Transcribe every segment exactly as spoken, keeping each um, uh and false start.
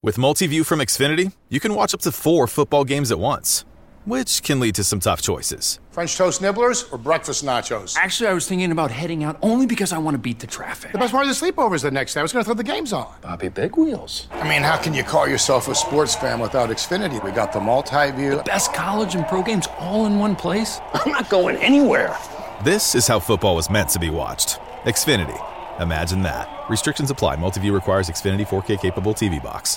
With Multiview from Xfinity, you can watch up to four football games at once, which can lead to some tough choices. French toast nibblers or breakfast nachos? Actually, I was thinking about heading out only because I want to beat the traffic. The best part of the sleepover is the next day. I was going to throw the games on. Bobby Big Wheels. I mean, how can you call yourself a sports fan without Xfinity? We got the multi-view. The best college and pro games all in one place. I'm not going anywhere. This is how football was meant to be watched. Xfinity. Imagine that. Restrictions apply. Multiview requires Xfinity four K capable T V box.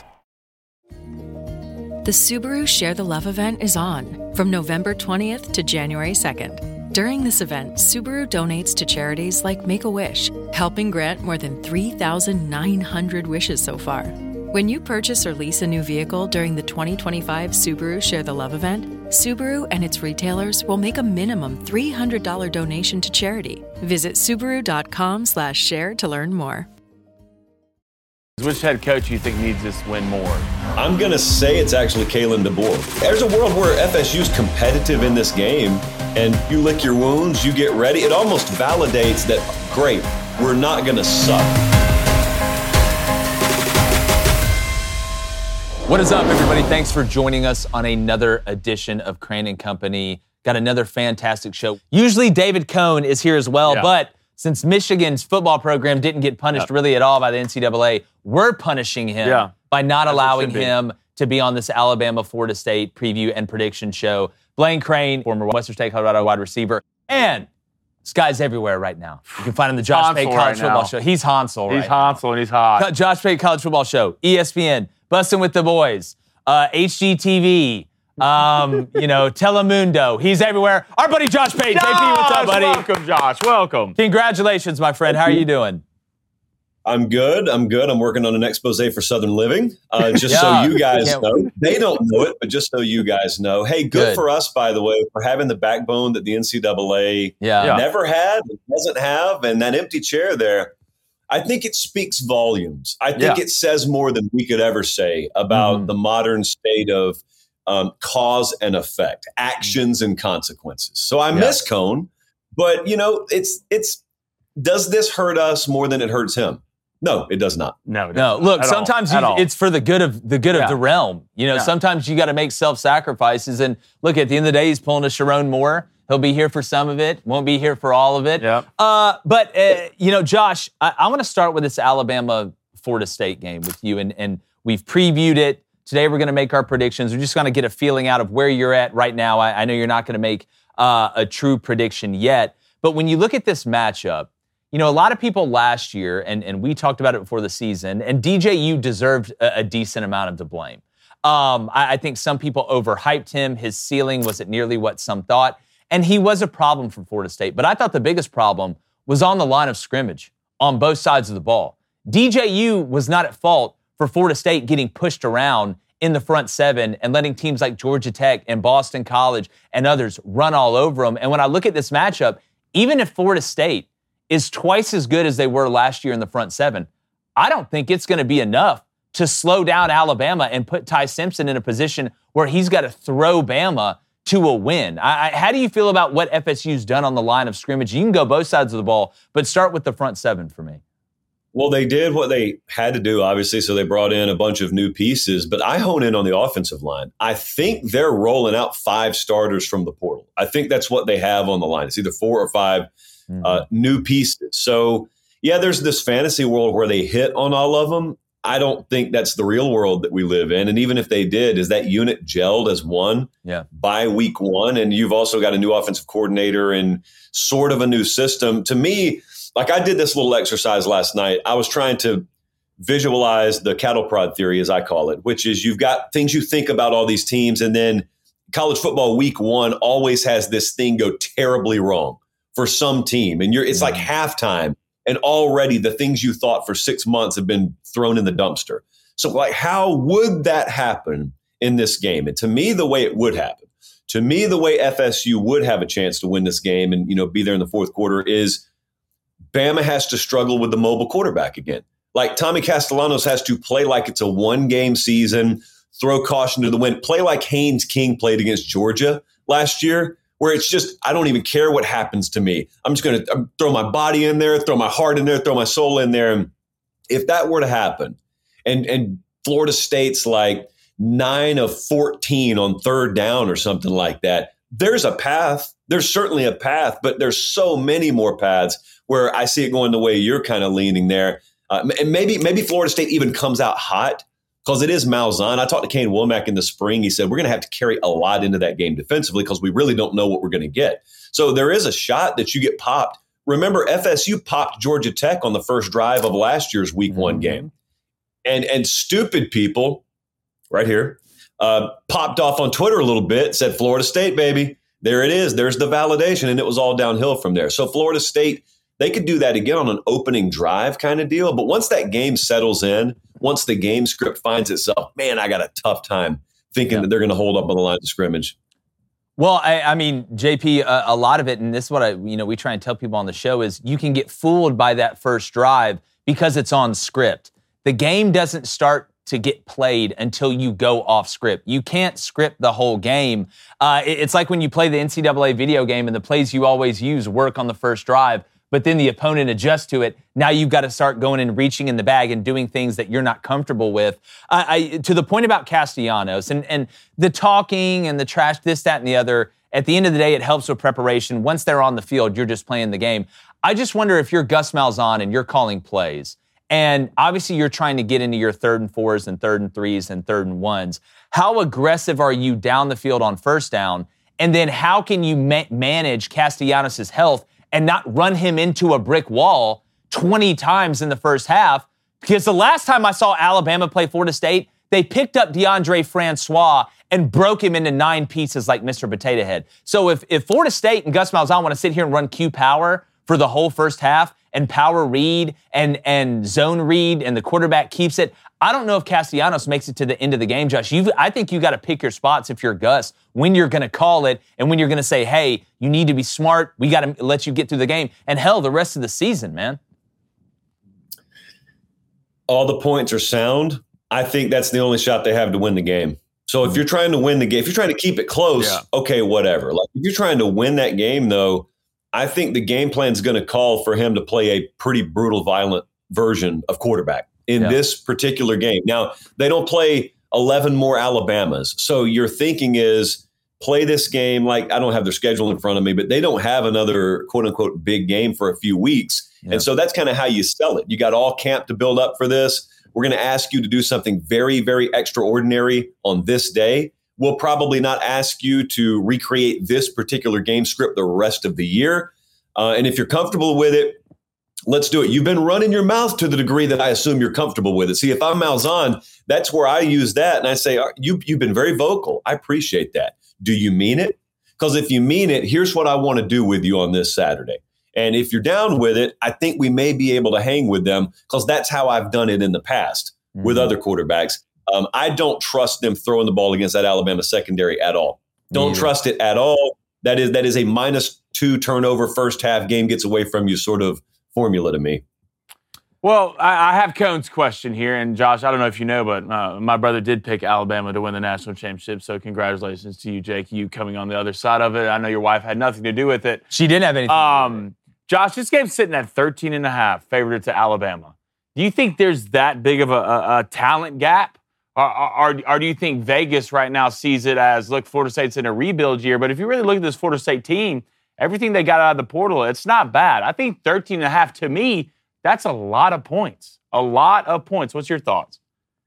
The Subaru Share the Love event is on from November twentieth to January second. During this event, Subaru donates to charities like Make-A-Wish, helping grant more than three thousand nine hundred wishes so far. When you purchase or lease a new vehicle during the twenty twenty-five Subaru Share the Love event, Subaru and its retailers will make a minimum three hundred dollars donation to charity. Visit Subaru.com slash share to learn more. Which head coach do you think needs this win more? I'm going to say it's actually Kalen DeBoer. There's a world where F S U's competitive in this game, and you lick your wounds, you get ready. It almost validates that, great, we're not going to suck. What is up, everybody? Thanks for joining us on another edition of Crane and Company. Got another fantastic show. Usually David Cohn is here as well, yeah. but since Michigan's football program didn't get punished yeah. really at all by the N C double A, we're punishing him yeah. by not As allowing him to be on this Alabama-Florida State preview and prediction show. Blaine Crane, former Western State Colorado wide receiver, and this guy's everywhere right now. You can find him on the Josh Pate College right Football now. Show. He's Hansel right He's Hansel and he's hot. Josh Pate College Football Show, E S P N, Bustin' with the Boys, uh, H G T V, um, you know, Telemundo. He's everywhere. Our buddy Josh Pate. Josh, J P, what's up, buddy? Welcome, Josh. Welcome. Congratulations, my friend. How are you doing? I'm good. I'm good. I'm working on an expose for Southern Living. Uh, just yeah, so you guys know. They don't know it, but just so you guys know. Hey, good, good. for us, by the way, for having the backbone that the N C double A yeah. never had, doesn't have, and that empty chair there. I think it speaks volumes. I think yeah. it says more than we could ever say about mm-hmm. the modern state of um, cause and effect, actions and consequences. So I yeah. miss Cone, but, you know, it's it's does this hurt us more than it hurts him? No, it does not. No, no. Look, sometimes you, it's for the good of the good yeah. of the realm. You know, yeah. sometimes you got to make self-sacrifices. And look, at the end of the day, he's pulling a Sharon Moore. He'll be here for some of it, won't be here for all of it. Yep. Uh, but, uh, you know, Josh, I, I want to start with this Alabama-Florida State game with you. And, and we've previewed it. Today we're going to make our predictions. We're just going to get a feeling out of where you're at right now. I, I know you're not going to make uh, a true prediction yet. But when you look at this matchup, you know, a lot of people last year, and, and we talked about it before the season, and D J U deserved a, a decent amount of the blame. Um, I, I think some people overhyped him. His ceiling wasn't nearly what some thought. And he was a problem for Florida State. But I thought the biggest problem was on the line of scrimmage on both sides of the ball. D J U was not at fault for Florida State getting pushed around in the front seven and letting teams like Georgia Tech and Boston College and others run all over them. And when I look at this matchup, even if Florida State is twice as good as they were last year in the front seven, I don't think it's going to be enough to slow down Alabama and put Ty Simpson in a position where he's got to throw Bama to a win. I, I, how do you feel about what F S U's done on the line of scrimmage? You can go both sides of the ball, but start with the front seven for me. Well, they did what they had to do, obviously, so they brought in a bunch of new pieces. But I hone in on the offensive line. I think they're rolling out five starters from the portal. I think that's what they have on the line. It's either four or five mm-hmm. uh, new pieces. So, yeah, there's this fantasy world where they hit on all of them. I don't think that's the real world that we live in. And even if they did, is that unit gelled as one yeah. by week one? And you've also got a new offensive coordinator and sort of a new system. To me, like I did this little exercise last night. I was trying to visualize the cattle prod theory, as I call it, which is you've got things you think about all these teams, and then college football week one always has this thing go terribly wrong for some team. And you're it's like halftime, and already the things you thought for six months have been thrown in the dumpster. So like, how would that happen in this game? And to me, the way it would happen, to me, the way F S U would have a chance to win this game and, you know, be there in the fourth quarter is Bama has to struggle with the mobile quarterback again. Like Tommy Castellanos has to play like it's a one-game season, throw caution to the wind, play like Haynes King played against Georgia last year, where it's just, I don't even care what happens to me. I'm just going to throw my body in there, throw my heart in there, throw my soul in there. And if that were to happen, and and Florida State's like nine of fourteen on third down or something like that. There's a path. There's certainly a path, but there's so many more paths where I see it going the way you're kind of leaning there. Uh, and maybe maybe Florida State even comes out hot because it is Malzahn. I talked to Kane Womack in the spring. He said, we're going to have to carry a lot into that game defensively because we really don't know what we're going to get. So there is a shot that you get popped. Remember, F S U popped Georgia Tech on the first drive of last year's week mm-hmm. one game. And, and stupid people right here uh, popped off on Twitter a little bit, said Florida State, baby. There it is. There's the validation, and it was all downhill from there. So Florida State, they could do that again on an opening drive kind of deal. But once that game settles in, once the game script finds itself, man, I got a tough time thinking yeah. that they're going to hold up on the line of scrimmage. Well, I, I mean, J P, a, a lot of it, and this is what I, you know, we try and tell people on the show is you can get fooled by that first drive because it's on script. The game doesn't start to get played until you go off script. You can't script the whole game. Uh, it, it's like when you play the N C double A video game and the plays you always use work on the first drive, but then the opponent adjusts to it. Now you've got to start going and reaching in the bag and doing things that you're not comfortable with. Uh, I, to the point about Castellanos and, and the talking and the trash, this, that, and the other, at the end of the day, it helps with preparation. Once they're on the field, you're just playing the game. I just wonder if you're Gus Malzahn and you're calling plays, and obviously you're trying to get into your third and fours and third and threes and third and ones. How aggressive are you down the field on first down? And then how can you ma- manage Castellanos' health and not run him into a brick wall twenty times in the first half? Because the last time I saw Alabama play Florida State, they picked up DeAndre Francois and broke him into nine pieces like Mister Potato Head. So if, if Florida State and Gus Malzahn want to sit here and run Q power for the whole first half and power read and, and zone read and the quarterback keeps it, I don't know if Castellanos makes it to the end of the game, Josh. You've, I think you got to pick your spots if you're Gus, when you're going to call it and when you're going to say, hey, you need to be smart. We got to let you get through the game. And hell, the rest of the season, man. All the points are sound. I think that's the only shot they have to win the game. So if you're trying to win the game, if you're trying to keep it close, yeah. okay, whatever. Like if you're trying to win that game, though, I think the game plan is going to call for him to play a pretty brutal, violent version of quarterback in yeah. this particular game. Now, they don't play eleven more Alabamas. So your thinking is play this game like I don't have their schedule in front of me, but they don't have another quote unquote big game for a few weeks. Yeah. And so that's kind of how you sell it. You got all camp to build up for this. We're going to ask you to do something very, very extraordinary on this day. We'll probably not ask you to recreate this particular game script the rest of the year. Uh, and if you're comfortable with it, let's do it. You've been running your mouth to the degree that I assume you're comfortable with it. See, if I'm Malzahn, that's where I use that. And I say, you, you've been very vocal. I appreciate that. Do you mean it? Because if you mean it, here's what I want to do with you on this Saturday. And if you're down with it, I think we may be able to hang with them because that's how I've done it in the past mm-hmm. with other quarterbacks. Um, I don't trust them throwing the ball against that Alabama secondary at all. Don't yeah. trust it at all. That is that is a minus two turnover first half game gets away from you sort of formula to me. Well, I, I have Cone's question here, and Josh, I don't know if you know, but uh, my brother did pick Alabama to win the national championship, so congratulations to you, Jake, you coming on the other side of it. I know your wife had nothing to do with it. She didn't have anything um, to do with it. Josh, this game's sitting at thirteen and a half, favored to Alabama. Do you think there's that big of a, a, a talent gap? Or, or, or do you think Vegas right now sees it as, look, Florida State's in a rebuild year, but if you really look at this Florida State team, everything they got out of the portal, it's not bad. I think thirteen and a half, to me, that's a lot of points. A lot of points. What's your thoughts?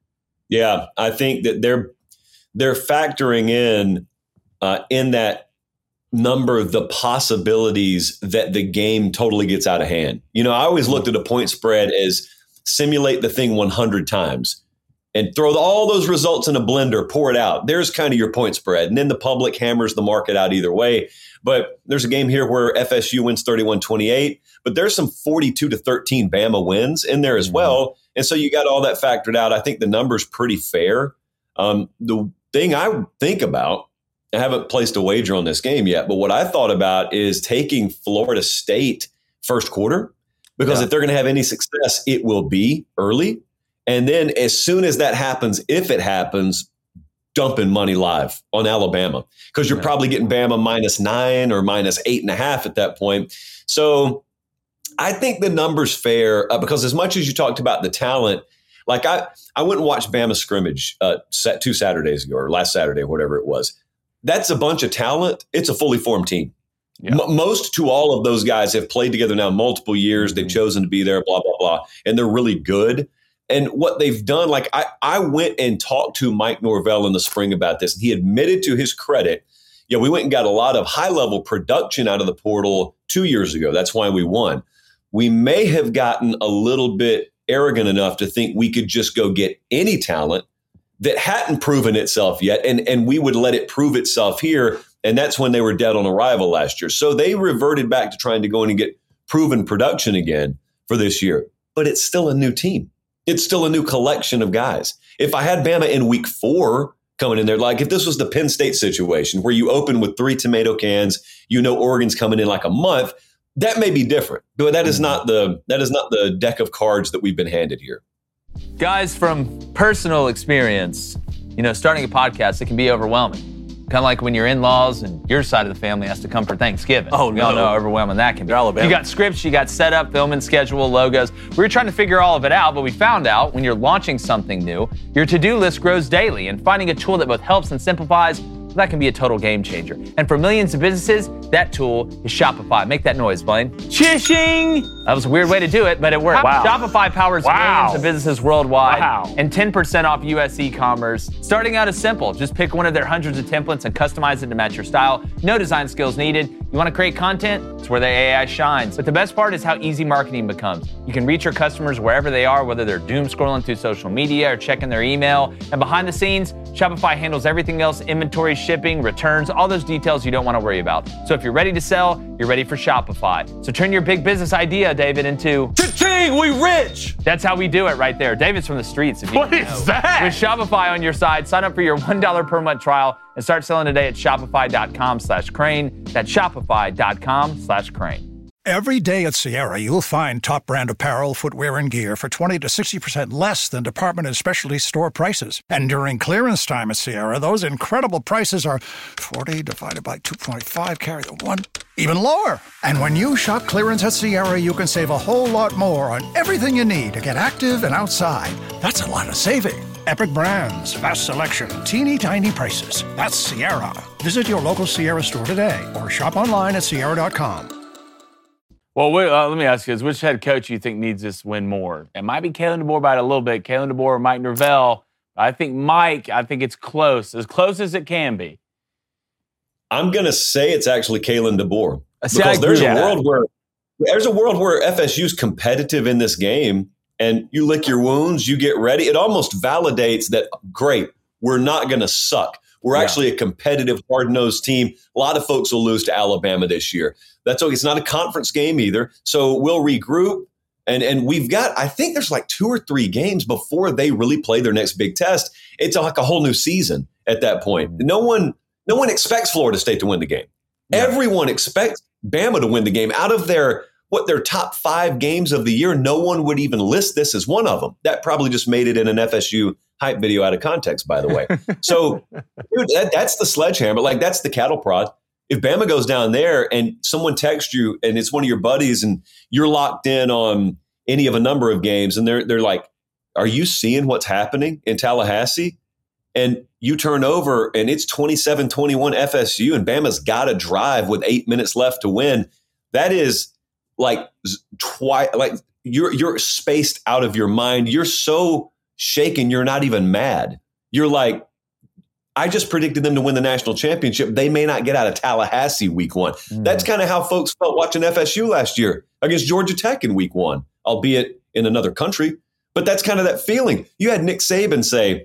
Yeah, I think that they're they're factoring in uh, in that number the possibilities that the game totally gets out of hand. You know, I always looked at a point spread as simulate the thing one hundred times and throw all those results in a blender, pour it out. There's kind of your point spread. And then the public hammers the market out either way. But there's a game here where F S U wins thirty-one twenty-eight, but there's some forty-two to thirteen Bama wins in there as mm-hmm. well. And so you got all that factored out. I think the number's pretty fair. Um, the thing I think about, I haven't placed a wager on this game yet, but what I thought about is taking Florida State first quarter, because yeah. if they're going to have any success, it will be early. And then as soon as that happens, if it happens, dumping money live on Alabama, because you're yeah. probably getting Bama minus nine or minus eight and a half at that point. So I think the number's fair uh, because as much as you talked about the talent, Like I, I went and watched Bama scrimmage uh, set two Saturdays ago or last Saturday, whatever it was. That's a bunch of talent. It's a fully formed team. Yeah. M- most to all of those guys have played together now multiple years. They've chosen to be there, blah, blah, blah. And they're really good. And what they've done, like I, I went and talked to Mike Norvell in the spring about this. And he admitted to his credit, yeah, we went and got a lot of high-level production out of the portal two years ago. That's why we won. We may have gotten a little bit arrogant enough to think we could just go get any talent that hadn't proven itself yet, and, and we would let it prove itself here. And that's when they were dead on arrival last year. So they reverted back to trying to go in and get proven production again for this year. But it's still a new team. It's still a new collection of guys. If I had Bama in week four coming in there, like if this was the Penn State situation where you open with three tomato cans, you know Oregon's coming in like a month, that may be different. But that is not the that is not the deck of cards that we've been handed here. Guys, from personal experience, you know, starting a podcast, it can be overwhelming. Kind of like when your in-laws and your side of the family has to come for Thanksgiving. Oh, we no. all know how overwhelming that can be. Alabama. You got scripts, you got setup, filming schedule, logos. We were trying to figure all of it out, but we found out when you're launching something new, your to-do list grows daily, and finding a tool that both helps and simplifies, that can be a total game changer. And for millions of businesses, that tool is Shopify. Make that noise, Blaine. Chishing! That was a weird way to do it, but it worked. Wow. Shopify powers wow. millions of businesses worldwide. Wow. And ten percent off U S e-commerce. Starting out is simple. Just pick one of their hundreds of templates and customize it to match your style. No design skills needed. You want to create content? It's where the A I shines. But the best part is how easy marketing becomes. You can reach your customers wherever they are, whether they're doom scrolling through social media or checking their email. And behind the scenes, Shopify handles everything else: inventory, shipping, returns, all those details you don't want to worry about. So if you're ready to sell, you're ready for Shopify. So turn your big business idea, David, into Cha-ching, we rich! That's how we do it right there. David's from the streets. If you what is know. that? With Shopify on your side, sign up for your one dollar per month trial and start selling today at shopify.com slash crane. That's shopify.com slash crane. Every day at Sierra, you'll find top brand apparel, footwear, and gear for twenty to sixty percent less than department and specialty store prices. And during clearance time at Sierra, those incredible prices are forty divided by two point five, carry the one, even lower. And when you shop clearance at Sierra, you can save a whole lot more on everything you need to get active and outside. That's a lot of saving. Epic brands, vast selection, teeny tiny prices. That's Sierra. Visit your local Sierra store today or shop online at sierra dot com. Well, wait, uh, let me ask you this. Which head coach you think needs this win more? It might be Kalen DeBoer by a little bit. Kalen DeBoer or Mike Norvell. I think Mike, I think it's close. As close as it can be. I'm going to say it's actually Kalen DeBoer. See, because there's a that. world where there's a world where F S U's competitive in this game, and you lick your wounds, you get ready. It almost validates that, great, we're not going to suck. We're yeah. actually a competitive, hard-nosed team. A lot of folks will lose to Alabama this year. That's okay. It's not a conference game either. So we'll regroup. And, and we've got, I think there's like two or three games before they really play their next big test. It's like a whole new season at that point. No one, no one expects Florida State to win the game. Yeah. Everyone expects Bama to win the game. Out of their, what, their top five games of the year, no one would even list this as one of them. That probably just made it in an F S U hype video out of context, by the way. So, dude, that, that's the sledgehammer. Like, that's the cattle prod. If Bama goes down there and someone texts you and it's one of your buddies and you're locked in on any of a number of games and they're they're like, are you seeing what's happening in Tallahassee? And you turn over and it's twenty-seven twenty-one F S U and Bama's got to drive with eight minutes left to win. That is like twice, like you're you're spaced out of your mind. You're so shaken, you're not even mad. You're like, I just predicted them to win the national championship. They may not get out of Tallahassee week one. Mm. That's kind of how folks felt watching F S U last year against Georgia Tech in week one, albeit in another country. But that's kind of that feeling. You had Nick Saban say,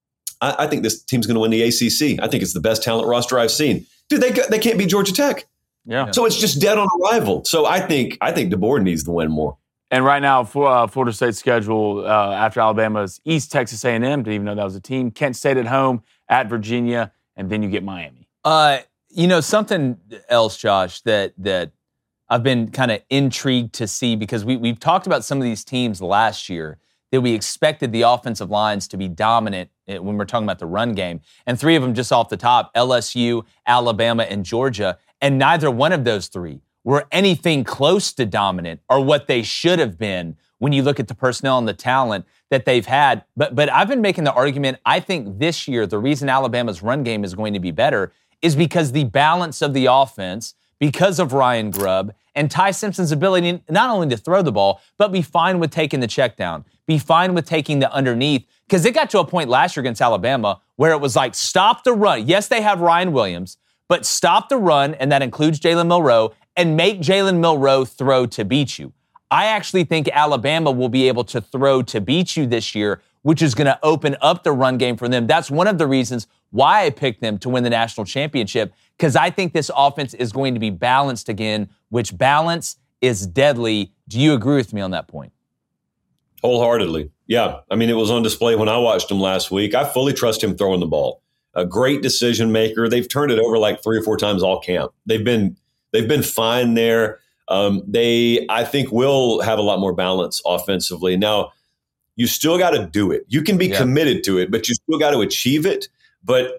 I, I think this team's going to win the A C C. I think it's the best talent roster I've seen. Dude, they they can't beat Georgia Tech. Yeah. So it's just dead on arrival. So I think I think DeBoer needs to win more. And right now, for uh, Florida State's schedule uh, after Alabama's East Texas A and M, didn't even know that was a team. Kent State at home, at Virginia, and then you get Miami. Uh, you know, something else, Josh, that that I've been kind of intrigued to see, because we, we've talked about some of these teams last year that we expected the offensive lines to be dominant when we're talking about the run game. And three of them just off the top, L S U, Alabama, and Georgia. And neither one of those three were anything close to dominant or what they should have been when you look at the personnel and the talent that they've had. But but I've been making the argument, I think this year, the reason Alabama's run game is going to be better is because the balance of the offense, because of Ryan Grubb, and Ty Simpson's ability not only to throw the ball, but be fine with taking the check down, be fine with taking the underneath. Because it got to a point last year against Alabama where it was like, stop the run. Yes, they have Ryan Williams, but stop the run, and that includes Jalen Milroe, and make Jalen Milroe throw to beat you. I actually think Alabama will be able to throw to beat you this year, which is going to open up the run game for them. That's one of the reasons why I picked them to win the national championship, because I think this offense is going to be balanced again, which balance is deadly. Do you agree with me on that point? Wholeheartedly. Yeah. I mean, it was on display when I watched him last week. I fully trust him throwing the ball. A great decision maker. They've turned it over like three or four times all camp. They've been they've been fine there. Um, they, I think, will have a lot more balance offensively. Now, you still got to do it. You can be yeah. committed to it, but you still got to achieve it. But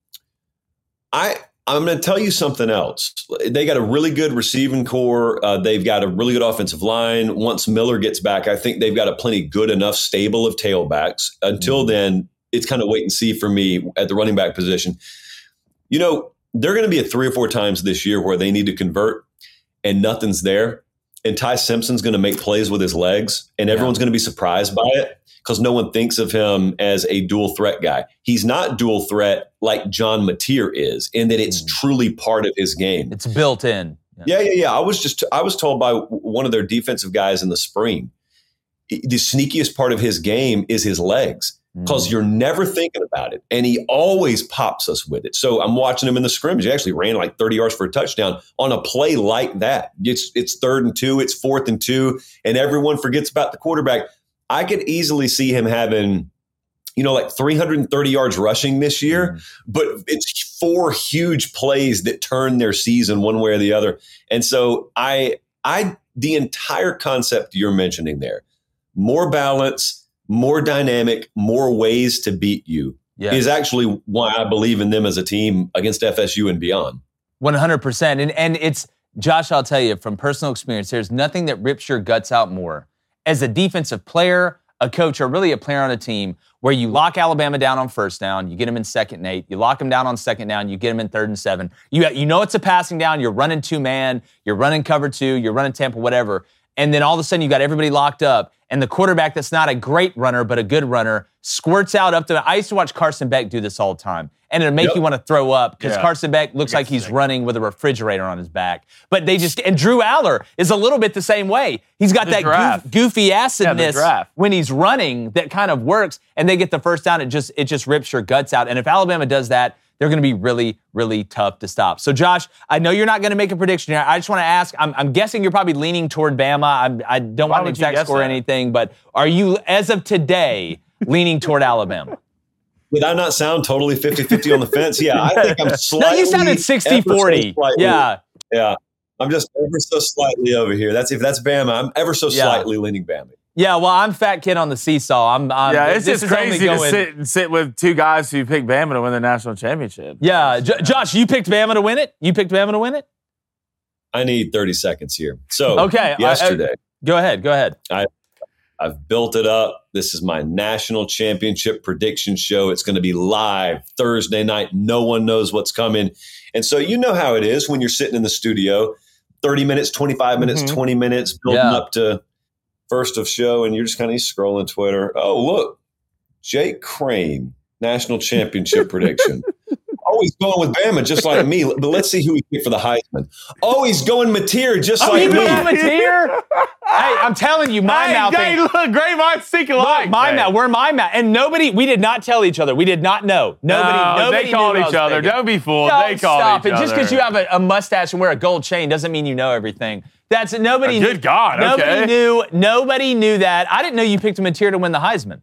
I, I'm going to tell you something else. They got a really good receiving core. Uh, they've got a really good offensive line. Once Miller gets back, I think they've got a plenty good enough stable of tailbacks. Until mm-hmm. then, it's kind of wait and see for me at the running back position. You know, they're going to be at three or four times this year where they need to convert and nothing's there. And Ty Simpson's going to make plays with his legs, and everyone's yeah. going to be surprised by it because no one thinks of him as a dual threat guy. He's not dual threat like John Mateer is, in that it's mm. truly part of his game. It's built in. Yeah. yeah, yeah, yeah. I was just I was told by one of their defensive guys in the spring, the sneakiest part of his game is his legs. Because mm. you're never thinking about it. And he always pops us with it. So I'm watching him in the scrimmage. He actually ran like thirty yards for a touchdown on a play like that. It's it's third and two, it's fourth and two, and everyone forgets about the quarterback. I could easily see him having, you know, like three hundred thirty yards rushing this year, mm. but it's four huge plays that turn their season one way or the other. And so I I the entire concept you're mentioning there, more balance, more dynamic, more ways to beat you yes. is actually why I believe in them as a team against F S U and beyond. one hundred percent. And and it's, Josh, I'll tell you from personal experience, there's nothing that rips your guts out more as a defensive player, a coach, or really a player on a team where you lock Alabama down on first down, you get them in second and eight, you lock them down on second down, you get them in third and seven. You, you know it's a passing down, you're running two-man, you're running cover two, you're running tempo, whatever. And then all of a sudden you got everybody locked up, and the quarterback that's not a great runner but a good runner squirts out up to – I used to watch Carson Beck do this all the time, and it'll make yep. you want to throw up because yeah. Carson Beck looks like he's sick. running with a refrigerator on his back. But they just – and Drew Aller is a little bit the same way. He's got the that goof, goofy acidness yeah, when he's running that kind of works, and they get the first down. It just it just rips your guts out. And if Alabama does that, they're going to be really, really tough to stop. So, Josh, I know you're not going to make a prediction here. I just want to ask, I'm, I'm guessing you're probably leaning toward Bama. I'm, I don't Why want an exact score or anything, but are you, as of today, leaning toward Alabama? Did I not sound totally fifty-fifty on the fence? Yeah, I think I'm slightly. No, you sounded sixty forty. So yeah. Yeah. I'm just ever so slightly over here. That's if that's Bama, I'm ever so yeah. slightly leaning Bama. Yeah, well, I'm fat kid on the seesaw. I'm, I'm yeah, it's just crazy to sit and sit with two guys who picked Bama to win the national championship. Yeah, J- Josh, you picked Bama to win it. You picked Bama to win it. I need thirty seconds here. So okay, yesterday, I, I, go ahead, go ahead. I I've built it up. This is my national championship prediction show. It's going to be live Thursday night. No one knows what's coming, and so you know how it is when you're sitting in the studio, thirty minutes, twenty-five minutes, mm-hmm. twenty minutes, building yeah. up to first of show, and you're just kind of scrolling Twitter. Oh, look, Jake Crane, national championship prediction. Oh, he's going with Bama, just like me. But let's see who he picked for the Heisman. Oh, he's going Mateer, just oh, like he me. Mateer? Hey, I'm telling you, my hey, mouth. Hey, look, great minds think alike. My mouth, we're my mouth, and nobody. We did not tell each other. We did not know. Nobody. No, nobody they called each other. Thinking. Don't be fooled. Don't they called stop each it. other. Just because you have a, a mustache and wear a gold chain doesn't mean you know everything. That's nobody. Oh, good knew, God. Nobody okay. knew. Nobody knew that. I didn't know you picked Mateer to win the Heisman.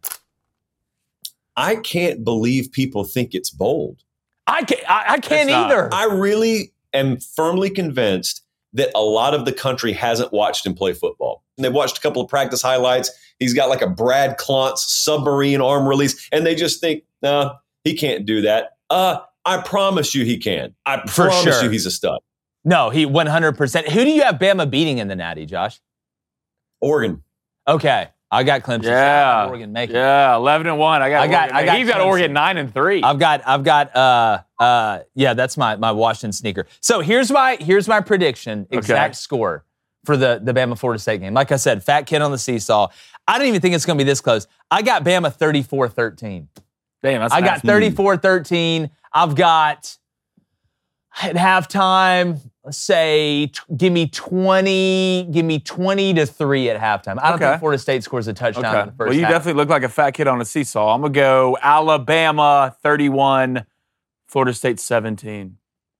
I can't believe people think it's bold. I can't, I, I can't either. I really am firmly convinced that a lot of the country hasn't watched him play football. And they've watched a couple of practice highlights. He's got like a Brad Klontz submarine arm release, and they just think, no, nah, he can't do that. Uh, I promise you he can. I For promise sure. you he's a stud. No, he one hundred percent. Who do you have Bama beating in the Natty, Josh? Oregon. Okay. I got Clemson. Yeah. Oregon make it. Yeah, eleven and one. I got I got- Oregon. I got He's got Clemson. Oregon nine and three. I've got, I've got, uh, uh, yeah, that's my my Washington sneaker. So here's my here's my prediction, exact Okay. score for the the Bama Florida State game. Like I said, fat kid on the seesaw. I don't even think it's going to be this close. I got Bama thirty-four thirteen. Damn, that's I got nasty. thirty-four thirteen. I've got at halftime. Let's say, t- give me twenty. Give me twenty to three at halftime. I don't Okay. think Florida State scores a touchdown Okay. in the first Well, you half. definitely look like a fat kid on a seesaw. I'm going to go Alabama thirty-one, Florida State seventeen.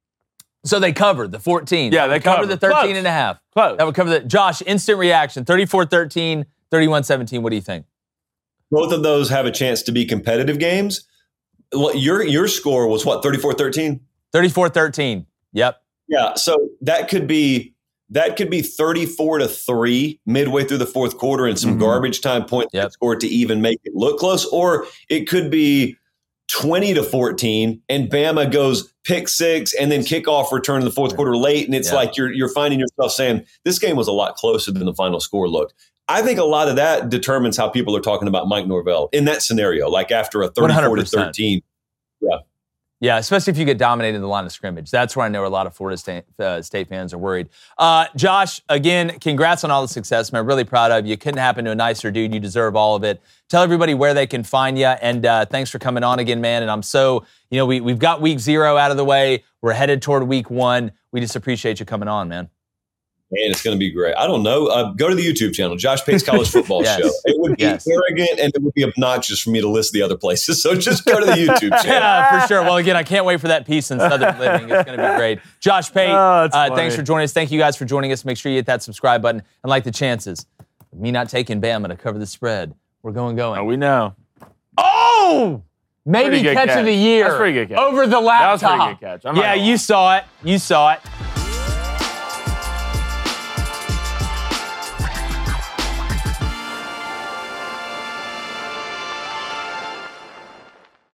So they covered the fourteen. Yeah, they covered the covered. thirteen Close. and a half. Close. That would cover the. Josh, instant reaction. thirty-four thirteen, thirty-one seventeen. What do you think? Both of those have a chance to be competitive games. Well, Your your score was what, thirty-four thirteen? thirty-four thirteen. Yep. Yeah, so that could be that could be thirty-four to three midway through the fourth quarter and some Mhm. garbage time points Yep. scored to even make it look close, or it could be twenty to fourteen and Bama goes pick six and then kickoff return in the fourth quarter late, and it's Yeah. like you're you're finding yourself saying this game was a lot closer than the final score looked. I think a lot of that determines how people are talking about Mike Norvell in that scenario, like after a thirty-four to one hundred percent. thirteen. Yeah. Yeah, especially if you get dominated in the line of scrimmage. That's where I know a lot of Florida State, uh, State fans are worried. Uh, Josh, again, congrats on all the success, man. Really proud of you. Couldn't happen to a nicer dude. You deserve all of it. Tell everybody where they can find you, and uh, thanks for coming on again, man. And I'm so, you know, we, we've got week zero out of the way. We're headed toward week one. We just appreciate you coming on, man. Man, it's going to be great. I don't know. Uh, go to the YouTube channel, Josh Pate's College Football Yes. Show. It would be Yes. arrogant and it would be obnoxious for me to list the other places. So just go to the YouTube channel. Yeah, for sure. Well, again, I can't wait for that piece in Southern Living. It's going to be great. Josh Pate, Oh, that's uh, funny. thanks for joining us. Thank you guys for joining us. Make sure you hit that subscribe button and like the chances of me not taking Bama to cover the spread. We're going, going. Oh, we know. Oh! Maybe Pretty good catch, catch. of the year. That's pretty good catch. Over the That was a laptop. pretty good catch. I'm not Yeah, gonna you lie. saw it. You saw it.